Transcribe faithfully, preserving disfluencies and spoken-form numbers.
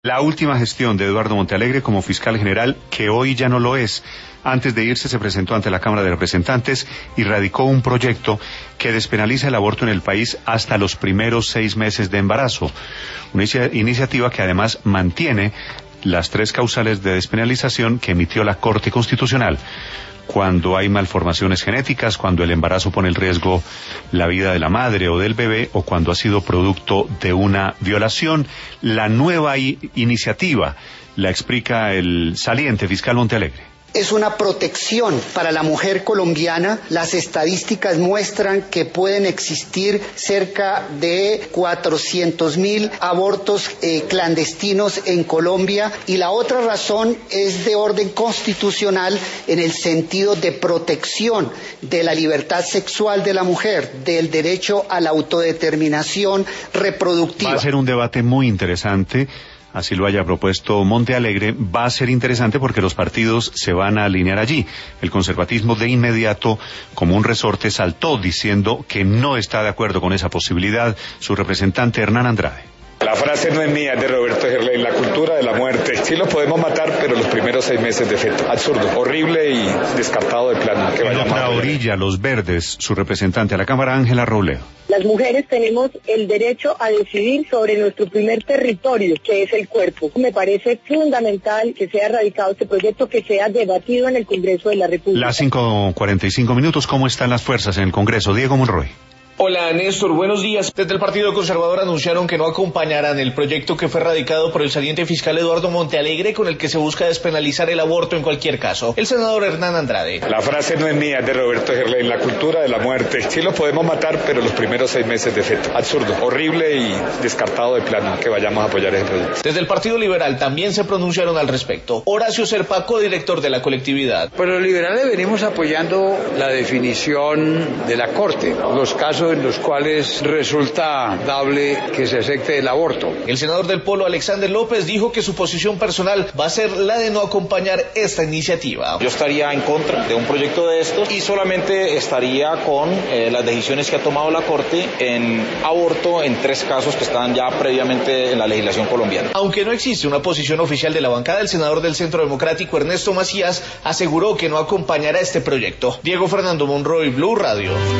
La última gestión de Eduardo Montealegre como fiscal general, que hoy ya no lo es. Antes de irse se presentó ante la Cámara de Representantes y radicó un proyecto que despenaliza el aborto en el país hasta los primeros seis meses de embarazo. Una iniciativa que además mantiene las tres causales de despenalización que emitió la Corte Constitucional. Cuando hay malformaciones genéticas, cuando el embarazo pone en riesgo la vida de la madre o del bebé, o cuando ha sido producto de una violación. La nueva iniciativa la explica el saliente fiscal Montealegre. Es una protección para la mujer colombiana. Las estadísticas muestran que pueden existir cerca de cuatrocientos mil abortos eh, clandestinos en Colombia, y la otra razón es de orden constitucional en el sentido de protección de la libertad sexual de la mujer, del derecho a la autodeterminación reproductiva. Va a ser un debate muy interesante. Así lo haya propuesto Montealegre, va a ser interesante porque los partidos se van a alinear allí. El conservatismo de inmediato, como un resorte, saltó diciendo que no está de acuerdo con esa posibilidad su representante Hernán Andrade. La frase no es mía, es de Roberto Gerlain, la cultura de la muerte. Sí los podemos matar, pero los primeros seis meses de feto. Absurdo, horrible y descartado de plano. Que en otra orilla, los verdes, su representante a la Cámara, Ángela Robledo. Las mujeres tenemos el derecho a decidir sobre nuestro primer territorio, que es el cuerpo. Me parece fundamental que sea radicado este proyecto, que sea debatido en el Congreso de la República. Las cinco cuarenta y cinco minutos, ¿cómo están las fuerzas en el Congreso? Diego Monroy. Hola Néstor, buenos días. Desde el Partido Conservador anunciaron que no acompañarán el proyecto que fue radicado por el saliente fiscal Eduardo Montealegre, con el que se busca despenalizar el aborto en cualquier caso. El senador Hernán Andrade. La frase no es mía, es de Roberto Gerlain, la cultura de la muerte. Sí los podemos matar, pero los primeros seis meses de feto. Absurdo, horrible y descartado de plano que vayamos a apoyar ese proyecto. Desde el Partido Liberal también se pronunciaron al respecto. Horacio Serpa, codirector de la colectividad. Pues los liberales venimos apoyando la definición de la Corte, los casos en los cuales resulta dable que se acepte el aborto. El senador del Polo, Alexander López, dijo que su posición personal va a ser la de no acompañar esta iniciativa. Yo estaría en contra de un proyecto de estos y solamente estaría con eh, las decisiones que ha tomado la Corte en aborto en tres casos que están ya previamente en la legislación colombiana. Aunque no existe una posición oficial de la bancada, el senador del Centro Democrático, Ernesto Macías, aseguró que no acompañará este proyecto. Diego Fernando Monroy, Blue Radio.